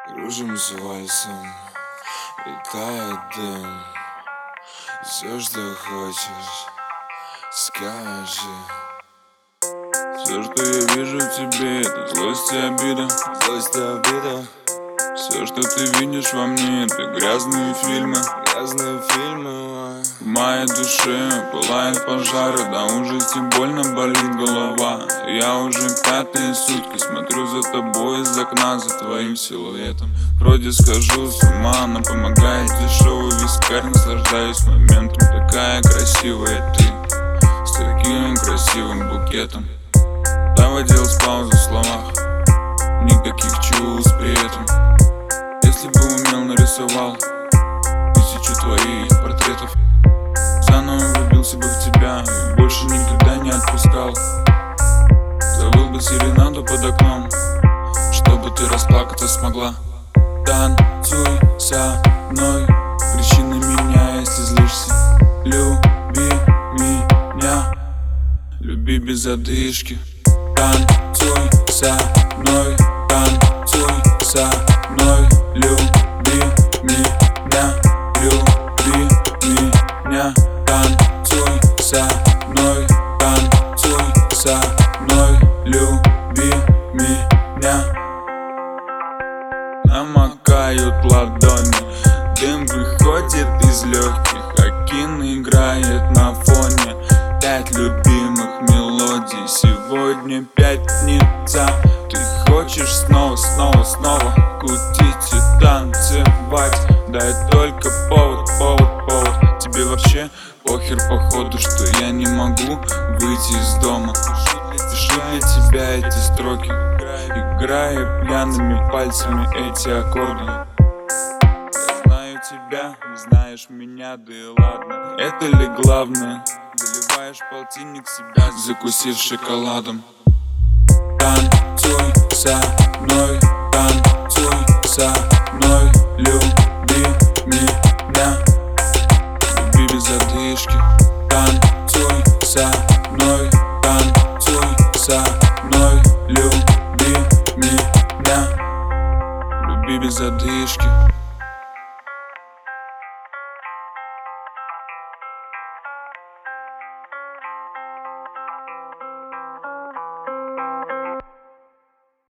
Кружимся вальсом, и тает дым. Все, что хочешь, скажи. Все, что я вижу в тебе, это злость и обида. Злость и обида. Все, что ты видишь во мне, это грязные фильмы. Грязные фильмы. В моей душе пылает пожар, до ужаса больно болит голова. Я уже пятые сутки смотрю за тобой из окна, за твоим силуэтом. Вроде схожу с ума, но помогает дешевый вискарь. Наслаждаюсь моментом, такая красивая ты, с таким красивым букетом. Доводил с паузы в словах, никаких чувств при этом. Если бы умел, нарисовал 1000 твоих портретов. Заново влюбился бы в тебя и больше никогда не отпускал. Завыл бы серенаду под окном, чтобы ты расплакаться смогла. Танцуй со мной, кричи на меня, если злишься. Люби меня, люби без одышки. Танцуй со мной, танцуй со мной. Люби меня, люби меня. Танцуй со мной, танцуй со мной. Люби меня. Намокают ладони, дым выходит из легких, Акин играет на фоне 5 любимых мелодий. Сегодня пятница, ты хочешь снова, снова, снова кутить и танцевать. Дай только повод, повод, повод. Тебе вообще похер походу, что я не могу выйти из дома. Пишу для тебя эти строки, играя пьяными пальцами эти аккорды. Я знаю тебя, не знаешь меня, да и ладно. Это ли главное? Заливаешь полтинник себя, закусив шоколадом. Танцуй со мной, танцуй со мной. Люби меня, люби без одышки. Танцуй со